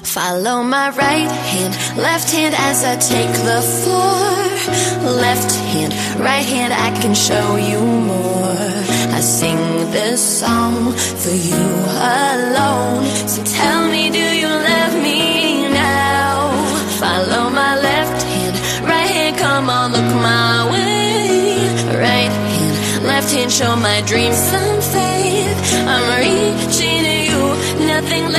Follow my right hand, left hand as I take the floor. Left hand, right hand, I can show you more. I sing this song for you alone. So tell me, do you love me now? Follow my left hand, right hand, come on, look my way. Right hand, left hand, show my dreams some faith. I'm reaching to you, nothing left